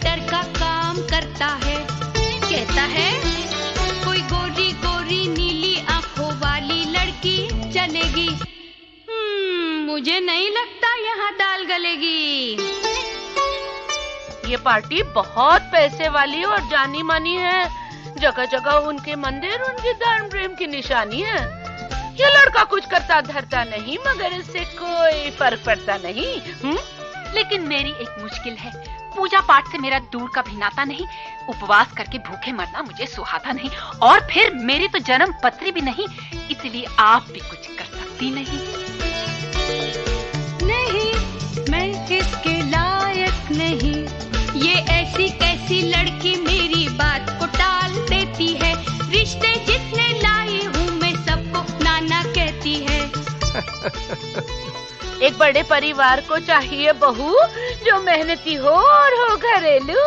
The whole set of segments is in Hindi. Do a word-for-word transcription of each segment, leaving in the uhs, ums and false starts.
वेटर का काम करता है। कहता है कोई गोरी गोरी नीली आंखों वाली लड़की चलेगी। हम्म, मुझे नहीं लगता यहाँ दाल गलेगी। ये पार्टी बहुत पैसे वाली और जानी मानी है। जगह जगह उनके मंदिर उनके धर्म प्रेम की निशानी है। ये लड़का कुछ करता धरता नहीं, मगर इससे कोई फर्क पड़ता नहीं। हुँ? लेकिन मेरी एक मुश्किल है, पूजा पाठ से मेरा दूर का भी नाता नहीं। उपवास करके भूखे मरना मुझे सुहाता नहीं, और फिर मेरी तो जन्म पत्री भी नहीं, इसलिए आप भी कुछ कर सकती नहीं। नहीं, मैं इसके लायक नहीं। ये ऐसी कैसी लड़की मेरी बात को टाल देती है। रिश्ते जितने लाई हूँ मैं सबको नाना कहती है। एक बड़े परिवार को चाहिए बहू जो मेहनती हो और हो घरेलू।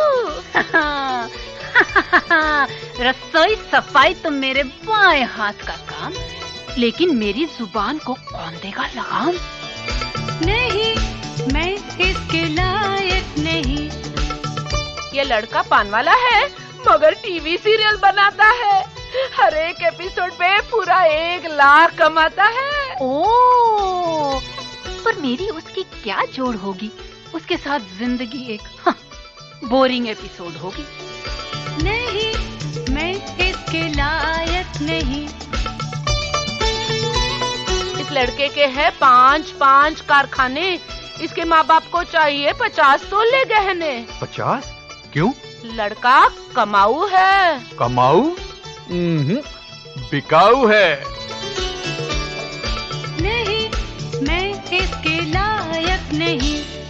रसोई सफाई तो मेरे बाएं हाथ का काम, लेकिन मेरी जुबान को कौन देगा लगाम। नहीं, मैं इसके लायक नहीं। ये लड़का पान वाला है, मगर टीवी सीरियल बनाता है। हर एक एपिसोड पे पूरा एक लाख कमाता है। ओह, पर मेरी उसकी क्या जोड़ होगी? उसके साथ जिंदगी एक हाँ, बोरिंग एपिसोड होगी। नहीं, मैं इसके लायक नहीं। इस लड़के के हैं पांच पांच कारखाने। इसके माँ बाप को चाहिए पचास तोले गहने। पचास? क्यों? लड़का कमाऊ है। कमाऊ? बिकाऊ है। नहीं, मैं इसके लायक नहीं।